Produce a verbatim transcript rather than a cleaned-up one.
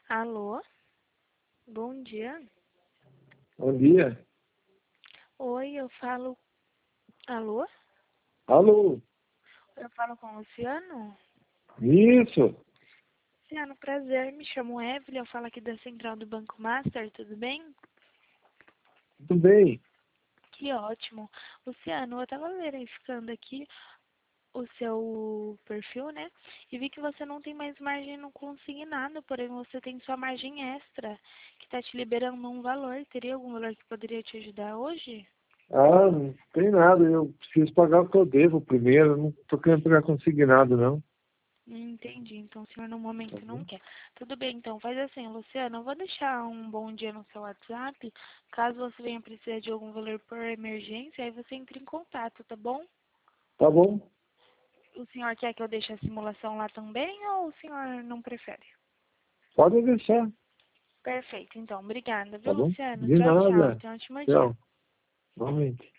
Alô? Bom dia. Bom dia. Oi, eu falo... Alô? Alô? Eu falo com o Luciano? Isso. Luciano, prazer. Me chamo Evelyn, eu falo aqui da Central do Banco Master, tudo bem? Tudo bem? Que ótimo. Luciano, eu tava verificando aqui o seu perfil, né? E vi que você não tem mais margem no consignado, porém você tem sua margem extra, que tá te liberando um valor. Teria algum valor que poderia te ajudar hoje? Ah, não tem nada. Eu preciso pagar o que eu devo primeiro. Eu não tô querendo pegar consignado, não. Entendi. Então o senhor no Tá momento não bom? quer. Tudo bem, então faz assim, Luciano, eu vou deixar um bom dia no seu WhatsApp. Caso você venha precisar de algum valor por emergência, aí você entra em contato, tá bom? Tá bom? O senhor quer que eu deixe a simulação lá também ou o senhor não prefere? Pode deixar. Perfeito, então. Obrigada, Tá viu, bom? Luciano? De Tchau, tchau. nada. Tenha um ótimo dia. Tchau. Igualmente.